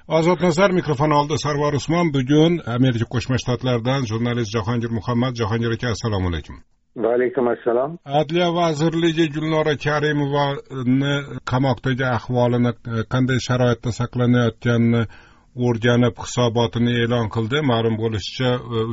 Ozod Nazar mikrofon oldi. Sarvar Usmon. Bugun Amerika Qo'shma Shtatlaridan jurnalist Jahongir Muhammad. Jahongir aka, assalomu alaykum. Va alaykum assalom. Adliya vazirligi Gulnora Karimovani qamoqdagi ahvolini, qanday sharoitda saqlanayotganini o'rganib hisobotini e'lon qildi. Ma'lum bo'lishicha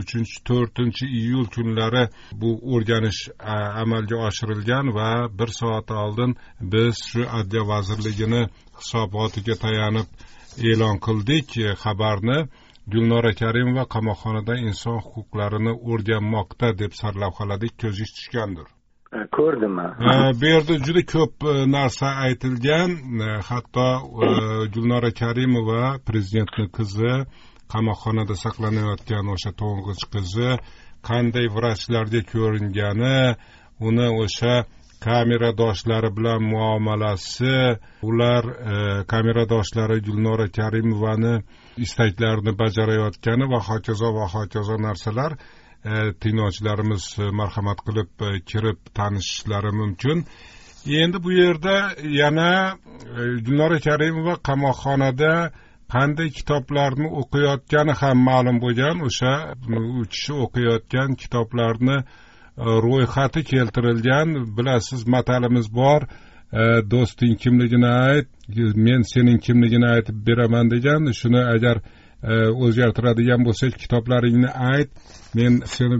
3-4 iyul kunlari bu o'rganish amalga oshirilgan va bir soat oldin biz shu Adliya vazirligini hisobotiga tayanib e'lon qildik xabarni. Gulnora Karimova qamoqxonada inson huquqlarini o'rganmoqda deb sarlavhaladik, ko'zingiz tushgandir. Ko'rdim. Bu yerda juda ko'p narsa aytilgan. Hatto Gulnora Karimova prezidentning qizi, qamoqxonada saqlanayotgan o'sha to'ng'ich qizi qanday vrachlarga ko'ringani, uni o'sha kameradoshlari bilan muomalasi, ular kameradoshlari Gulnora Karimovani istaklarini bajarayotgani va hokazo narsalar tinglovchilarimiz marhamat qilib kirib tanishishlari mumkin. Endi bu yerda yana Gulnora Karimova qamoqxonada qanday kitoblarni o'qiyotgani ham ma'lum bo'lgan. O'sha u kishi o'qiyotgan kitoblarni ro'yxati keltirilgan. Bilasiz, matalimiz bor. Do'sting kimligini ayt, men sening kimligini aytib beraman degan. Shuni agar o'zgartiradigan bo'lsak, kitoblaringni ayt, men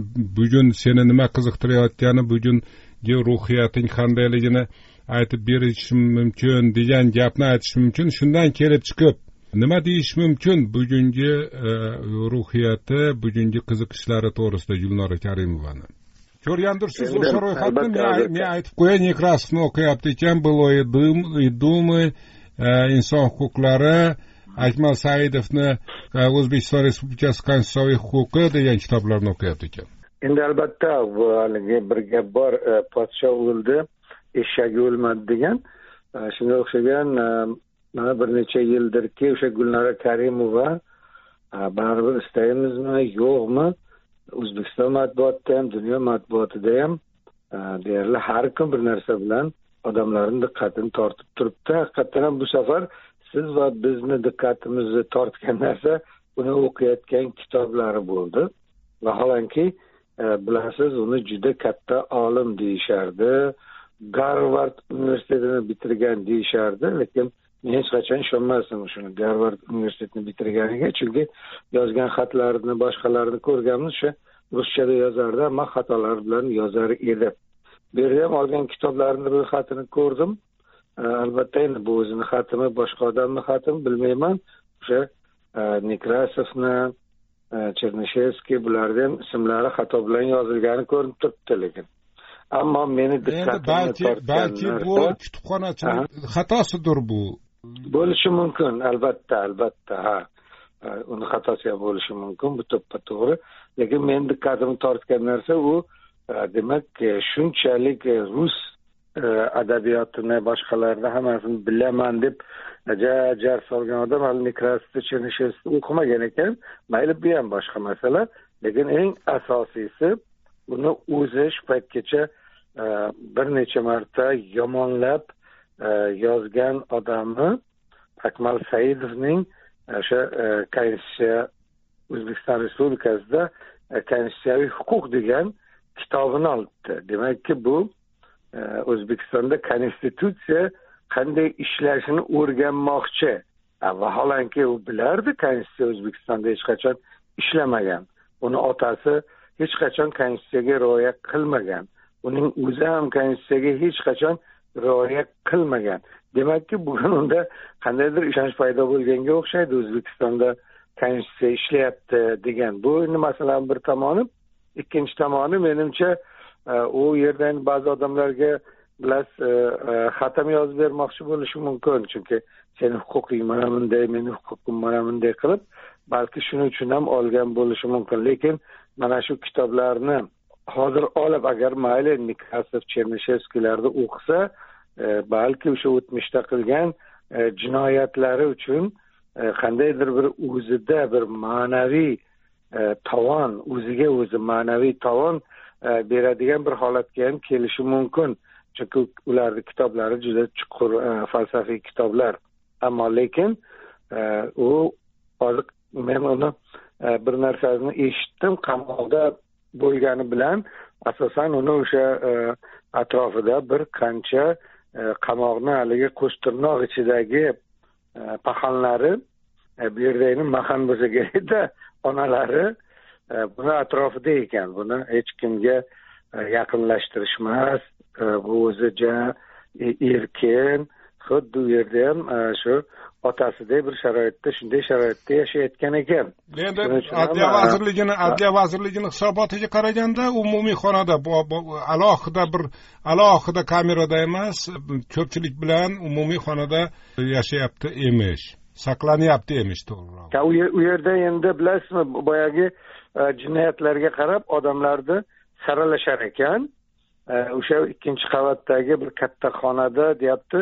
seni nima qiziqtirayotgani, bugungi ruhiyating qandayligini aytib berishim mumkin degan gapni aytish mumkin. Shundan kelib chiqib nima deyish mumkin bugungi ruhiyati, bugungi qiziqishlari to'g'risida Gulnora Karimovani? Ko'rgandirsiz o'sha ro'yxatni. Men aytib qo'yay, Nekrasovni o'qiyapti ekan, Было и думы, inson huquqlari, Akmal Saidovni O'zbekiston Respublikasi konstitutsiyaviy huquqi degan kitoblarni o'qiyapti ekan. Endi albatta bu haligi bir gap bor, podsho o'ldi, eshagi o'lmadi degan. Shunga o'xshagan mana bir necha yildirki o'sha Gulnora Karimova baribir istaymizmi, yo'qmi, O'zbekiston matbuotida ham, dunyo matbuotida ham deyarli har kun bir narsa bilan odamlarning diqqatini tortib turibdi. Haqiqatdan ham bu safar siz va bizni diqqatimizni tortgan narsa uni o'qiyotgan kitoblari bo'ldi. Vaholanki bilasiz, uni juda katta olim deyishardi, Garvard universitetini bitirgan deyishardi, lekin men hech qachon ishonmasdim shuni Garvard universitetini bitirganiga, chunki yozgan xatlarini, boshqalarini ko'rganmiz, o'sha ruschada yozardi, ammo xatolar bilan yozar edi. Bu yerda ham olgan kitoblarini ro'yxatini ko'rdim. Albatta endi bu o'zini xatimi, boshqa odamni xatimi bilmayman. O'sha Nekrasovni, Chernishevskiy, bularning ismlari xato bilan yozilgani ko'rinib turibdi, lekin ammo meni diqqatimni balki bu kutubxonachining xatosidir bu. Bo'lishi mumkin, albatta, ha. Uni xatosi ham bo'lishi mumkin, bu to'ppa-to'g'ri. Lekin men diqqatimni tortgan narsa u, demak, shunchalik rus adabiyotini, boshqalarni hammasini bilaman deb jar solgan odam hali Nekrasovni, Chernishevskiyni o'qimagan ekan. Mayli, bu ham boshqa masala, lekin eng asosiysi buni o'zi shu paytgacha bir necha marta yomonlab yozgan odami Akmal Saidovning o'sha Konstitutsiya, O'zbekiston Respublikasida konstitutsiyaviy huquq degan kitobini olibdi. Demakki bu O'zbekistonda konstitutsiya qanday ishlashini o'rganmoqchi. Vaholanki u bilardi, konstitutsiya O'zbekistonda hech qachon ishlamagan. Uni otasi hech qachon konstitutsiyaga rioya qilmagan. Uning o'zi ham konstitutsiyaga hech qachon rioya qilmagan. Demakki bugun unda qandaydir ishonch paydo bo'lganga o'xshaydi, O'zbekistonda konstitutsiya ishlayapti degan. Bu masalan bir tomoni. Ikkinchi tomoni, menimcha u yerdan ba'zi odamlarga xatam yozib bermoqchi bo'lishi mumkin, chunki sening huquqing mana bunday, mening huquqim mana bunday qilib, balki shuning uchun ham olgan bo'lishi mumkin. Lekin mana shu kitoblarni hozir olib, agar mayli Nekrasov, Chernishevskiylarni o'qisa, balki o'sha o'tmishda qilgan jinoyatlari uchun qandaydir bir o'zida bir ma'naviy tovon, o'ziga o'zi ma'naviy tovon beradigan bir holatga ham kelishi mumkin. Chunki ularning kitoblari juda chuqur falsafiy kitoblar. Ammo lekin u uni bir narsasini eshitdim, qamoqda bo'lgani bilan asosan uni o'sha atrofida bir qancha qamoqni haligi qo'shtirnoq ichidagi paxanlari, bu yerda mahan bo'lsa kerakda, onalari buni atrofida ekan. Buni hech kimga yaqinlashtirishmas, bu o'zicha erkin, xuddi u yerda ham shu otasidek bir sharoitda, shunday sharoitda yashayotgan ekan. Endi Adliya vazirligining hisobotiga qaraganda, umumiy xonada alohida kamerada emas, ko'pchilik bilan umumiy xonada yashayapti emish, saqlanyapti emish, to'g'riroq. U yerda endi bilasizmi, boyagi jinoyatlarga qarab odamlarni saralashar ekan. O'sha ikkinchi qavatdagi bir katta xonada deyapti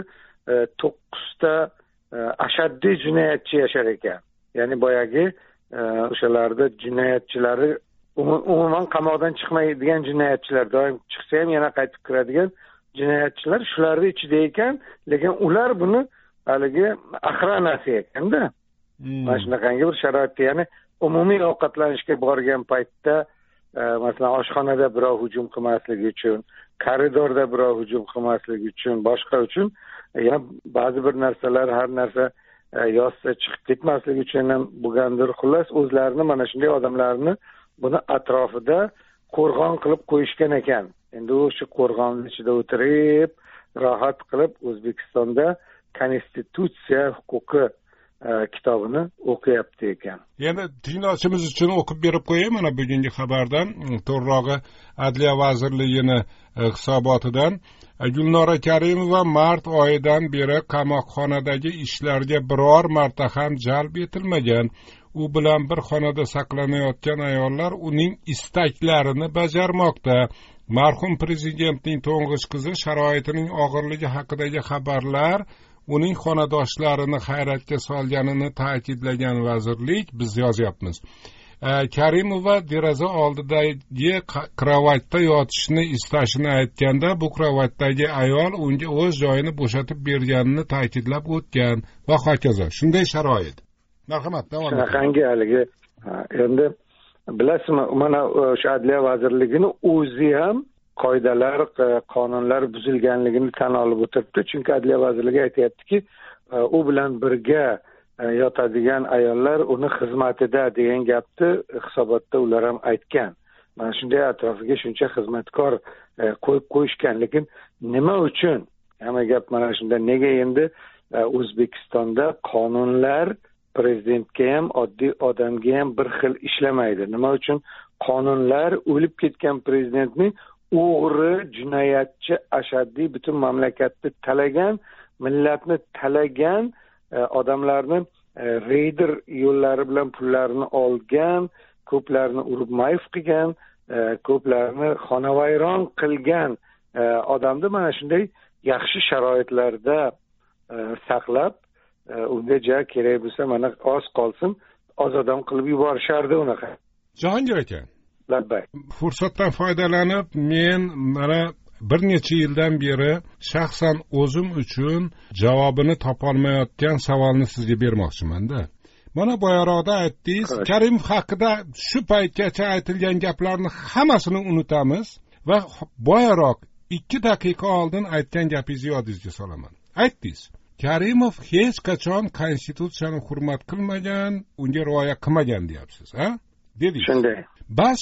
9 ta ashaddiy jinoyatchi yashar ekan. Ya'ni boyagi o'shalarda jinoyatchilari umuman qamoqdan chiqmaydigan jinoyatchilar, doim chiqsa ham yana qaytib kiradigan jinoyatchilar shularning ichida ekan, lekin ular buni haligi aqranasi ekanda. Mana shunaqangi bir sharoitda, ya'ni umumiy ovqatlanishga borgan paytda masalan oshxonada birov hujum qilmasligi uchun, koridorda birov hujum qilmasligi uchun, boshqa uchun, yana ba'zi bir narsalar, har narsa yozsa chiqib ketmasligi uchun ham bo'lgandir. Xullas, o'zlarini mana shunday odamlarni buni atrofida qo'rg'on qilib qo'yishgan ekan. Endi o'sha qo'rg'onning ichida o'tirib, rohat qilib O'zbekistonda konstitutsiya huquqi kitobini o'qiyapti ekan. Endi tinglovchimiz uchun o'qib berib qo'yay mana bugungi xabardan, to'g'rirog'i Adliya vazirligining hisobotidan. Gulnora Karimova mart oyidan beri qamoqxonadagi ishlarga biror marta ham jalb etilmagan. U bilan bir xonada saqlanayotgan ayollar uning istaklarini bajarmoqda. Marhum prezidentning to'ng'ich qizi sharoitining og'irligi haqidagi xabarlar uning xonadoshlarini hayratga solganini ta'kidlagan vazirlik, biz yozyapmiz. Karimova deraza oldidagi kravatda yotishni istashini aytganda, bu kravatdagi ayol unga o'z joyini bo'shatib berganini ta'kidlab o'tgan va hokazo. Shunday sharoit. Marhamat, davom eting. Shunaqangi haligi endi bilasizmi, mana o'sha Adliya vazirligining o'zi ham qoidalar, qonunlar buzilganligini tan olib o'tiribdi. Chunki Adliya vazirligi aytayaptiki, u bilan birga yotadigan ayollar uni xizmatida degan gapni hisobotda ular ham aytgan. Mana shunday atrofiga shuncha xizmatkor qo'yib qo'yishgan. Lekin nima uchun? Hamma gap mana shunda. Nega endi O'zbekistonda qonunlar prezidentga ham, oddiy odamga ham bir xil ishlamaydi? Nima uchun qonunlar o'lib ketgan prezidentning o'g'ri, jinoyatchi, ashaddiy, butun mamlakatni talagan, millatni talagan odamlarni reyder yo'llari bilan pullarini olgan, ko'plarni urib mayf qilgan, ko'plarni xonavayron qilgan odamni mana shunday yaxshi sharoitlarda saqlab, unga kerak bo'lsa mana oz qolsin ozodam qilib yuborishardi unaqa. Jahongir aka, labbay. Fursatdan foydalanib, men mana bir necha yildan beri shaxsan o'zim uchun javobini topolmayotgan savolni sizga bermoqchiman-da. Mana boyaroqda aytdingiz, Karimov haqida shu paytgacha aytilgan gaplarni hammasini unutamiz va boyaroq 2 daqiqa oldin aytgan gapingizni yodingizga solaman. Aytdingiz, Karimov hech qachon konstitutsiyani hurmat qilmagan, unga rioya qilmagan deyapsiz, ha? Dedingiz. Shunday. Bas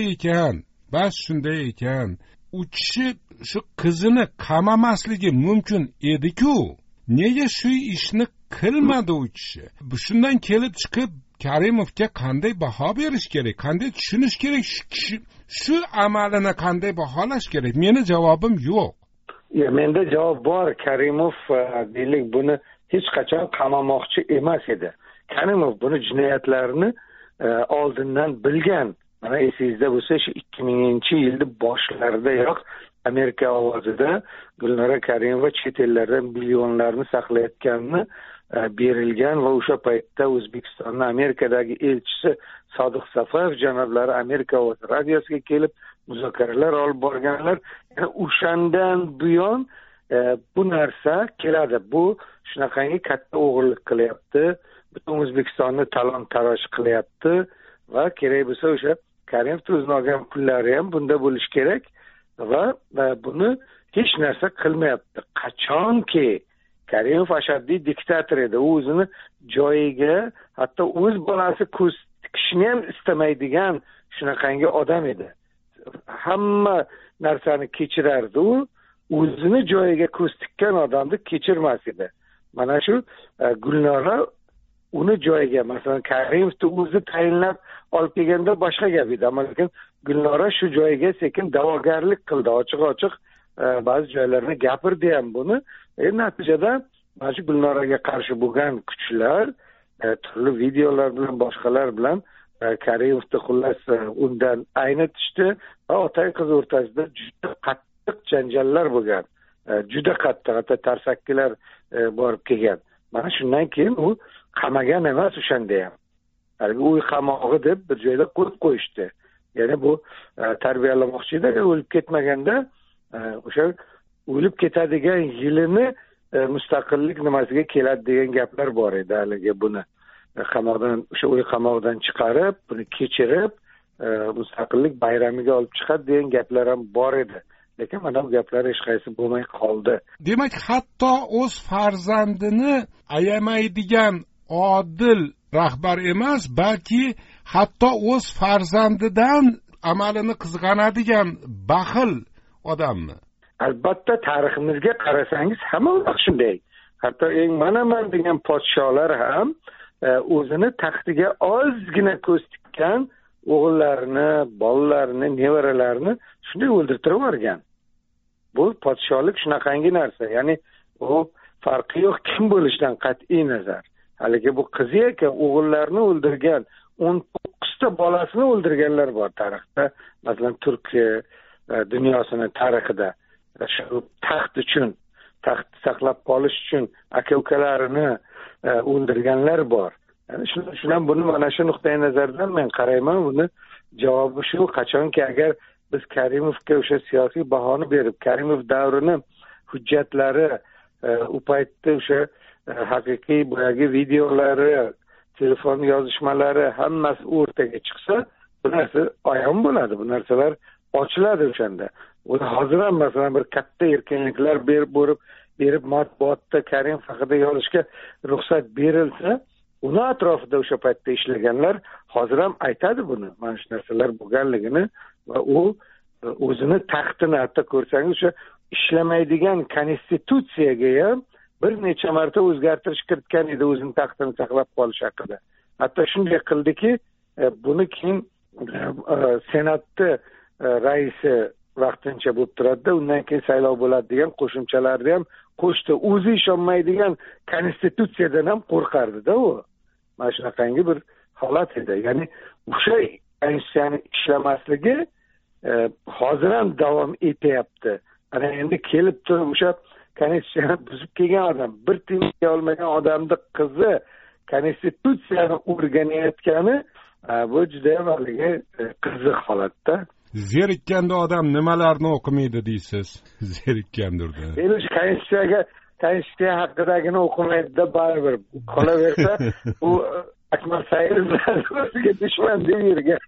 shunday ekan. U kishi shu qizini qamamasligi mumkin edi-ku. Nega shu ishni qilmadi u kishi? Shundan kelib chiqib Karimovga qanday baho berish kerak? Qanday tushunish kerak? Shu amalini qanday baholash kerak? Meni javobim yo'q. Menda javob bor. Karimov deylik buni hech qachon qamamoqchi emas edi. Karimov buni jinoyatlarini oldindan bilgan. Mana esingizda bo'lsa, 2000-yilda boshlaridayoq Amerika ovozida Gulnora Karimova chet ellardan millionlarni saqlayotganini berilgan va o'sha paytda O'zbekistonning Amerikadagi elchisi Sodiq Safayev janoblari Amerika ovozi radiosiga kelib muzokaralar olib borganlar. Yani o'shandan buyon bu narsa keladi. Bu shunaqangi katta o'g'irlik qilyapti. butun O'zbekistonni talon taroj qilyapti va kerak bo'lsa o'sha Karimovni o'zini olgan pullari ham bunda bo'lishi kerak va buni hech narsa qilmayapti. Qachonki Karimov ashaddiy diktator edi, u o'zini joyiga, hatto o'z bolasi ko'z tikishni ham istamaydigan shunaqangi odam edi. Hamma narsani kechirardi, u o'zini joyiga ko'z tikkan odamni kechirmas edi. Mana shu Gulnora uni joyiga, masalan, Karimovni o'zi tayinlab olib kelganda boshqa gap edi, ammo lekin Gulnora shu joyiga sekin da'vogarlik qildi, ochiq-ochiq ba'zi joylarni gapirdi ham buni. Natijada mana shu Gulnoraga qarshi bo'lgan kuchlar turli videolar bilan, boshqalar bilan Karimovni xullas undan aynitishdi va ota qiz o'rtasida juda qattiq janjallar bo'lgan. Juda qattiq, hatto tarsakkilar borib kelgan. Mana shundan keyin u qamagan emas o'shanda ham. Haligi uy qamog'i deb bir joyda qo'yib qo'yishdi. Ya'ni bu tarbiyalamoqchi edi, o'lib ketmaganda o'sha o'lib ketadigan yilini mustaqillik nimasiga keladi degan gaplar bor edi. Haligi buni qamoqdan, o'sha uy qamog'idan chiqarib, buni kechirib, mustaqillik bayramiga olib chiqadi degan gaplar ham bor edi. Lekin mana bu gaplar hech qaysi bo'lmay qoldi. Demak, hatto o'z farzandini ayamaydigan odil rahbar emas, balki hatto o'z farzandidan amalini qizg'anadigan baxil odammi? Albatta, tariximizga qarasangiz hamma shunday. Hatto eng manaman degan podsholar ham o'zini taxtiga ozgina ko'z tikkan o'g'illarini, bolalarini, nevaralarini shunday o'ldirtirib yuborgan. Bu podsholik shunaqangi narsa. Ya'ni u farqi yo'q kim bo'lishidan qat'iy nazar. Haligi bu qizi ekan, o'g'illarini o'ldirgan, 19 ta bolasini o'ldirganlar bor tarixda. Masalan, Turkiya dunyosini tarixida shu taxt uchun, taxt saqlab qolish uchun aka-ukalarini o'ldirganlar bor. Yani shundan buni mana shu nuqtai nazardan men qarayman, buni javobi shu, qachonki agar biz Karimovga o'sha siyosiy bahoni berib, Karimov davrini hujjatlari, u paytda o'sha haqiqiy boyagi videolari, telefon yozishmalari hammasi o'rtaga chiqsa, bu narsa ayon bo'ladi, bu narsalar ochiladi o'shanda. Hozir ham masalan bir katta erkinliklar berib matbuotda Karimov haqida yozishga ruxsat berilsa, uni atrofida o'sha paytda ishlaganlar hozir ham aytadi buni, mana shu narsalar bo'lganligini va u o'zini taxtini, hatto ko'rsangiz o'sha ishlamaydigan konstitutsiyaga ham bir necha marta o'zgartirish kiritgan edi o'zini taxtini saqlab qolish haqida. Hatto shunday qildiki, buni keyin senatni raisi vaqtincha bo'lib turadi-da, undan keyin saylov bo'ladi degan qo'shimchalarni ham qo'shdi. O'zi ishonmaydigan konstitutsiyadan ham qo'rqardi-da u. Mana shunaqangi bir holat edi. Ya'ni o'sha konstitutsiyani ishlamasligi hozir ham davom etyapti. Ana endi kelib turib o'sha konstitutsiyani buzib kelgan odam, bir tiyinga olmagan odamni qizi konstitutsiyani o'rganayotgani, bu juda ham haligi qiziq holatda. Zerikkanda odam nimalarni o'qimaydi deysiz? Zerikkandirda. Endi konstitutsiya haqidagini o'qimaydi-da, baribir qolaversa, u Akmal Saidov o'ziga dushman deb yurgan.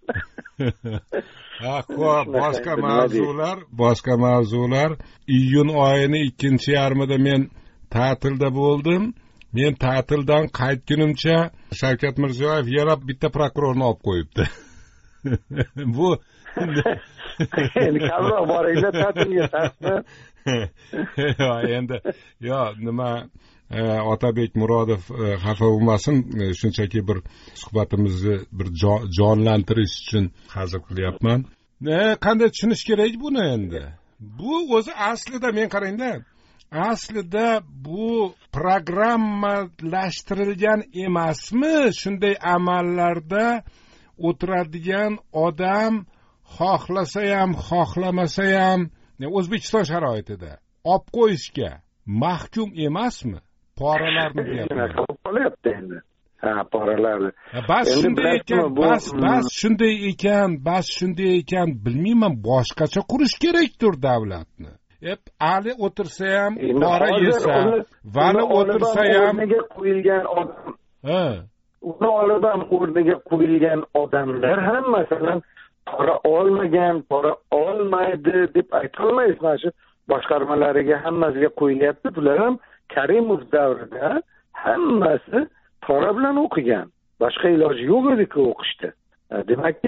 Boshqa mavzular. Iyun oyini 2-yarmida men ta'tilda bo'ldim. Men ta'tildan qaytgunimcha Shavkat Mirziyoyev yana bitta prokurorni olib qo'yibdi. Bu endi kamroq boringlar ta'tilga tasmi. Endi nima Otabek Murodov xafa bo'lmasin, shunchaki bir suhbatimizni bir jonlantirish uchun hazil qilyapman. Qanday tushunish kerak buni endi? Bu o'zi aslida men qarangda, aslida bu programmalashtirilgan emasmi? Shunday amallarda o'tiradigan odam xohlasa ham, xohlamasa ham O'zbekiston sharoitida olib qo'yishga mahkum emasmi? Poralarni deyapman. Qolyapti endi. Poralarni. Bas shunday ekan, bilmayman, boshqacha qurish kerakdir davlatni. Ali o'tirsa ham pora yesa, vali o'tirsa ham o'rniga qo'yilgan odam. uni olib ham o'rniga qo'yilgan odamlar ham masalan pora olmaydi deb aytolmaysiz. Mana shu boshqarmalariga hammasiga qo'yilyapti. Bular ham Karimov davrida hammasi pora bilan o'qigan. Boshqa iloji yo'q edi-ku o'qishda. Demakki,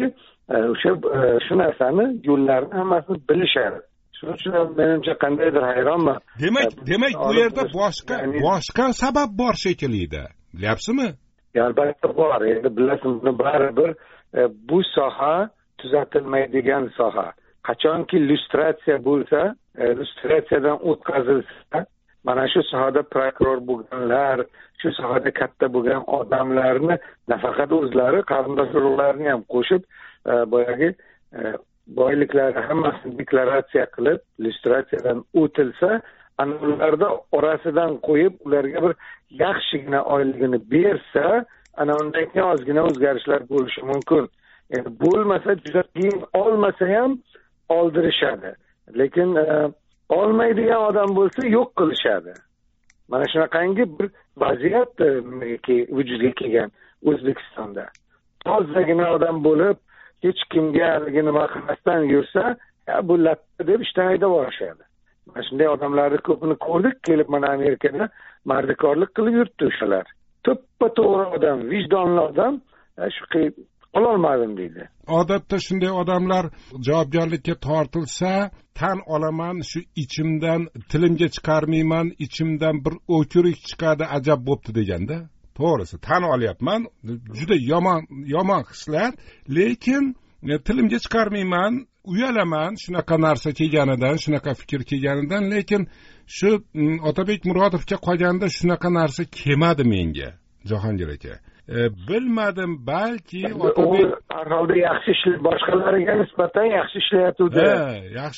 shu narsani yo'llarni hammasini bilishadi. Shuning uchun menimcha qandaydir hayronman. Demak bu yerda boshqa sabab bor shekilli-da. Bilyapsizmi? Albatta bor. Endi bilasizmi, buni baribir bu soha tuzatilmaydigan soha. Qachonki lyustratsiya bo'lsa, lyustratsiyadan o'tkazilsa, mana shu sohada prokuror bo'lganlar, shu sohada katta bo'lgan odamlarni nafaqat o'zlari, qarindosh urug'larini ham qo'shib, boyagi boyliklari hammasini deklaratsiya qilib, lyustratsiyadan o'tilsa, ana ularda orasidan qo'yib, ularga bir yaxshigina oyligini bersa, ana undan keyin ozgina o'zgarishlar bo'lishi mumkin. Endi bo'lmasa, juda qiyin, olmasa ham oldirishadi. Lekin olmaydigan odam bo'lsa yo'q qilishadi. Mana shunaqangi bir vaziyat vujudga kelgan O'zbekistonda. Tozagina odam bo'lib, hech kimga nima qilmasdan yursa, bu latta deb ishdan haydab yuborishadi. Mana shunday odamlarni ko'pini ko'rdik, kelib mana Amerikada mardikorlik qilib yuribdi o'shalar. To'ppa-to'g'ri odam, vijdonli odam, shu ololmadim deydi. Odatda shunday odamlar javobgarlikka tortilsa, tan olaman, shu ichimdan tilimga chiqarmayman, ichimdan bir o'kirik chiqadi, ajab bo'pti deganda. To'g'risi, tan olyapman, juda yomon hislar, lekin tilimga chiqarmayman, uyalaman shunaqa narsa kelganidan, shunaqa fikr kelganidan, lekin shu Otabek Murodovga qolganda shunaqa narsa kelmadi menga, Jahongir aka. Bilmadim, balki Otabek har holda yaxshi ishlar, boshqalariga nisbatan yaxshi ishlayotdi. Yaxshi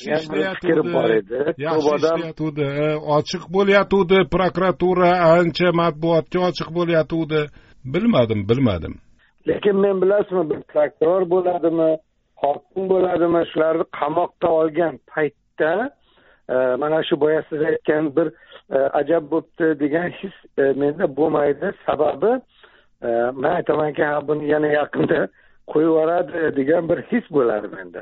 ishlayotdi. Ochiq bo'layotdi, prokuratura ancha matbuotga ochiq bo'layotdi. Bilmadim. Lekin men bilasizmi, bir prokuror bo'ladimi, hokim bo'ladimi, shularni qamoqqa olgan paytda mana shu boya siz aytgan bir ajab bo'pti degan his menda bo'lmaydi. Sababi men aytamanki, buni yana yaqinda qo'yib yuboradi degan bir his bo'ladi menda.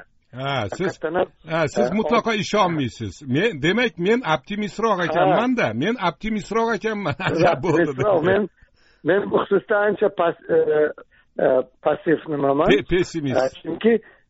Siz mutlaqo ishonmaysiz. Demak, men optimistroq ekanman-da. Men bu xususda ancha passiv nimaman? Pessimist. Chunki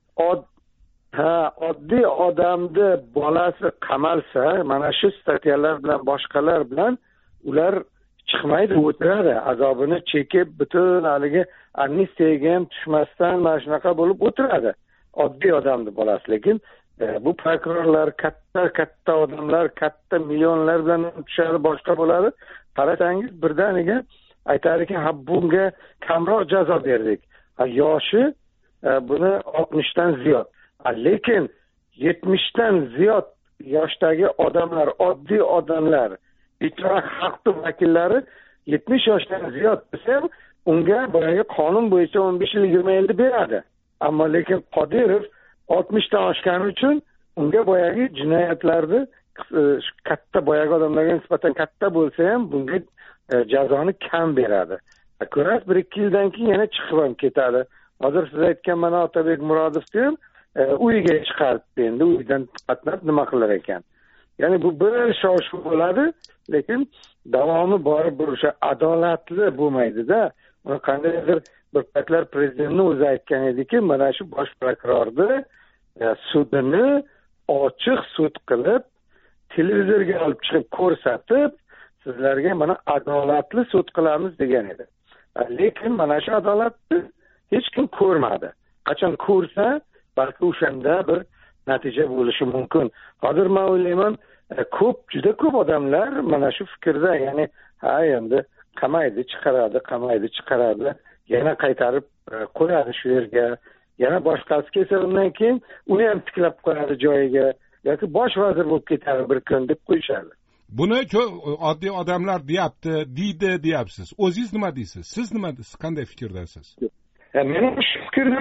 oddiy odamni bolasi qamalsa, mana shu statyalar bilan boshqalar bilan ular chiqmaydi, o'tiradi, azobini chekib, butun haligi amnistiyaga ham tushmasdan mana shunaqa bo'lib o'tiradi. Oddiy odamni bolasi. Lekin bu prokurorlar, katta odamlar, katta millionlar bilan tushadi, boshqa bo'ladi. Qarasangiz, birdaniga aytadiki, bunga kamroq jazo berdik. Yoshi buni 60 dan ziyod. Lekin 70 dan ziyod yoshdagi odamlar, oddiy odamlar, ijro xalq vakillari 70 yoshdan ziyod bo'lsa, unga boyagi qonun bo'yicha 15 yil 20 yil beradi. Ammo lekin Qodirov 60 dan oshgani uchun unga boyagi jinoyatlarni katta boyagi odamlarga nisbatan katta bo'lsa ham bunga jazoni kam beradi. Ko'rasiz, 1-2 yildan keyin yana chiqib ham ketadi. Hozir siz aytgan mana Otabek Murodovni ham uyiga chiqaribdi, endi uydan qatnab nima qilar ekan. Ya'ni bu bir shov-shuv bo'ladi, lekin davomi borib o'sha adolatli bo'lmaydi-da. Uni qandaydir bir paytlar prezidentni o'zi aytgan ediki, mana shu bosh prokurorni sudini ochiq sud qilib, televizorga olib chiqib ko'rsatib, sizlarga mana adolatli sud qilamiz degan edi. Lekin mana shu adolatni hech kim ko'rmadi. Qachon ko'rsa, balki o'shanda bir natija bo'lishi mumkin. Hozir men o'ylayman, juda ko'p odamlar mana shu fikrda, ya'ni endi qamaydi, chiqaradi, yana qaytarib qo'yadi shu yerga, yana boshqasi kelsa undan keyin uni ham tiklab qo'yadi joyiga, yoki bosh vazir bo'lib ketadi bir kun deb qo'yishadi. Buni oddiy odamlar deyapsiz. O'zingiz nima deysiz? Siz qanday fikrdasiz? Men shu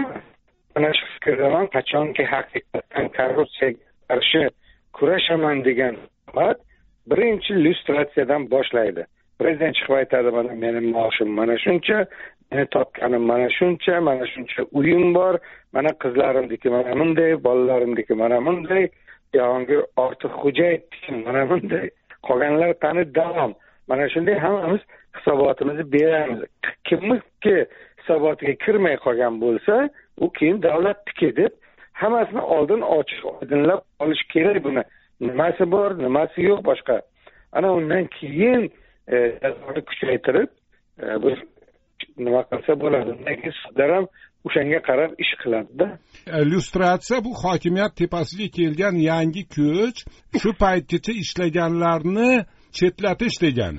fikrdaman, qachonki haqiqatan korrupsiyaga qarshi kurashaman degan hukumat birinchi lyustratsiyadan boshlaydi. Prezident chiqib aytadi, mana mening maoshim mana shuncha, meni topganim mana shuncha uyim bor, mana qizlarimniki mana bunday, bolalarimniki mana bunday, Jahongir Ortiqxo'jayevniki mana bunday, qolganlar qani davom. Mana shunday hammamiz hisobotimizni beramiz. Kimniki hisobotiga kirmay qolgan bo'lsa, u keyin davlatniki deb hammasini oldin ochiq oydinlab olish kerak buni. Nimasi bor, nimasi yo'q boshqa. Ana undan keyin jazoni kuchaytirib biz nima qilsa bo'ladi. Undan keyin sudlar ham o'shanga qarab ish qiladi-da. Illyustratsiya bu hokimiyat tepasiga kelgan yangi kuch, shu paytgacha ishlaganlarni chetlatish degani.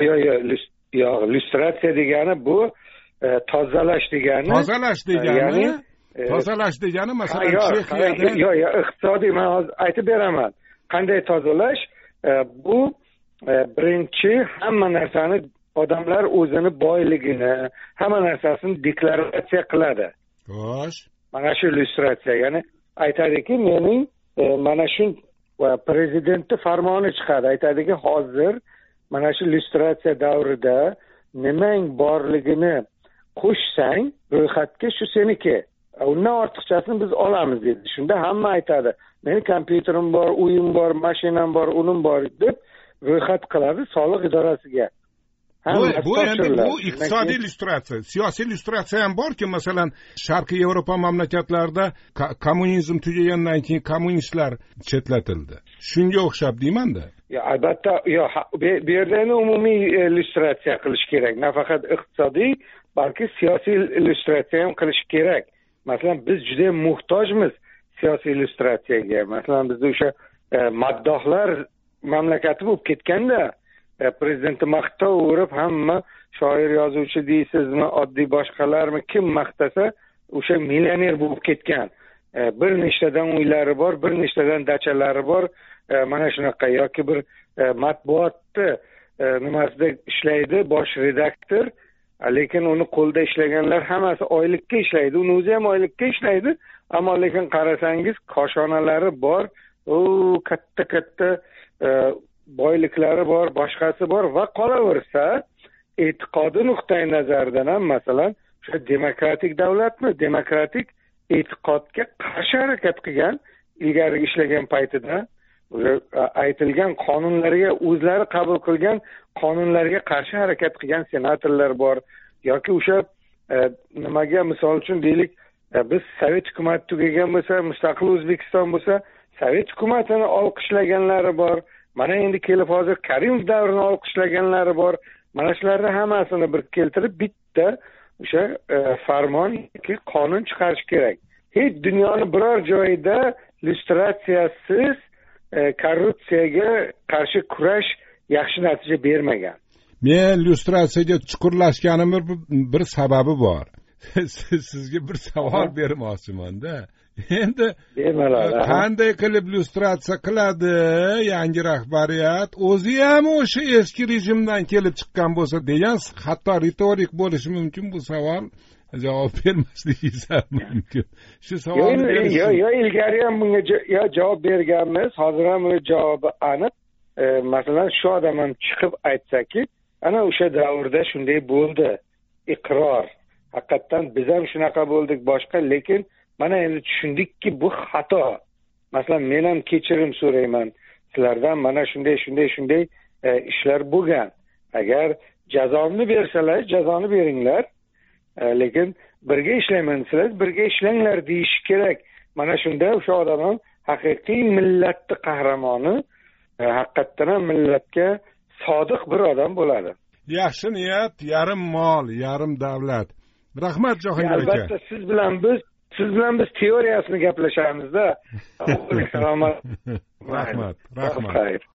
Yo'q, illyustratsiya degani bu tozalash degani. Tozalash degani, tozalash degani masalan Chexiyada. Yo'q, iqtisodiy men hozir aytib beraman. Qanday tozalash? Bu birinchi hamma narsani odamlar o'zini boyligini, hamma narsasini deklaratsiya qiladi. Xo'sh. Mana shu illyustratsiya, ya'ni aytadiki, mening mana shu prezidentning farmoni chiqadi. Aytadiki, hozir mana shu illyustratsiya davrida nimang borligini qo'shsang, ro'yxatga shu seniki. Undan ortiqchasini biz olamiz dedi. Shunda hamma aytadi, meni kompyuterim bor, uyim bor, mashinam bor, unim bor deb ro'yxat qiladi soliq idorasiga. Bu endi bu iqtisodiy illyustratsiya, siyosiy illyustratsiya ham borki, masalan, Sharqiy Yevropa mamlakatlarida kommunizm tugagandan keyin kommunistlar chetlatildi. Shunga o'xshab deyman-da. Ya albatta, bu yerda umumiy illyustratsiya qilish kerak. Nafaqat iqtisodiy, balki siyosiy illyustratsiya ham qilish kerak. Masalan, biz juda muhtojmiz siyosiy illyustratsiyaga. Masalan, bizda o'sha maddohlar mamlakati bo'lib ketganda, prezidentni maqtov hamma shoir, yozuvchi deysizmi, oddiy boshqalarmi kim maqtasa, o'sha millioner bo'lib ketgan. Bir nechtadan uylari bor, bir nechtadan dachalari bor, mana shunaqa yoki bir matbuotni nimasida ishlaydi, bosh redaktor, lekin uni qo'lda ishlaganlar hammasi oylikka ishlaydi, uni o'zi ham oylikka ishlaydi, ammo lekin qarasangiz koshonalari bor, katta boyliklari bor, boshqasi bor va qolaversa, e'tiqodi nuqtai nazaridan ham masalan, o'sha demokratik davlatmi, demokratik e'tiqodga qarshi harakat qilgan, ilgari ishlagan paytida aytilgan qonunlarga, o'zlari qabul qilgan qonunlarga qarshi harakat qilgan senatorlar bor yoki o'sha nimaga misol uchun deylik, biz Sovet hukumati tugagan bo'lsa, mustaqil O'zbekiston bo'lsa, Sovet hukumatini olqishlaganlari bor. Mana endi kelib hozir Karimov davrini olqishlaganlari bor. Mana shularni hammasini bir keltirib bitta o'sha farmon yoki qonun chiqarish kerak. Hech dunyoni biror joyida illyustratsiyasiz korrupsiyaga qarshi kurash yaxshi natija bermagan. Men illyustratsiyaga chuqurlashganimning bir sababi bor. Sizga bir savol bermoqchiman-da. Endi qanday qilib illyustratsiya qiladi yangi rahbariyat, o'zi ham o'sha eski rejimdan kelib chiqqan bo'lsa degan, hatto ritorik bo'lishi mumkin bu savol. Javob bermasligingiz ham mumkin. Shu savolni ilgari ham bunga javob berganmiz, hozir ham uni javobi aniq. Masalan, shu odam ham chiqib aytsaki, ana o'sha davrda shunday bo'ldi. Iqror. Haqiqatan biz ham shunaqa bo'ldik boshqa, lekin mana endi tushundikki bu xato. Masalan, men ham kechirim so'rayman sizlardan, mana shunday ishlar bo'lgan. Agar jazoni bersalar, jazoni beringlar. Lekin birga ishlayman desangiz, birga ishlanglar deyish kerak. Mana shunda o'sha odam ham haqiqiy millatning qahramoni, haqiqatan ham millatga sodiq bir odam bo'ladi. Yaxshi niyat, yarim mol, yarim davlat. Rahmat Jahongir aka. Albatta siz bilan biz teoriyasini gaplashamiz-da. Rahmat. Rahmat.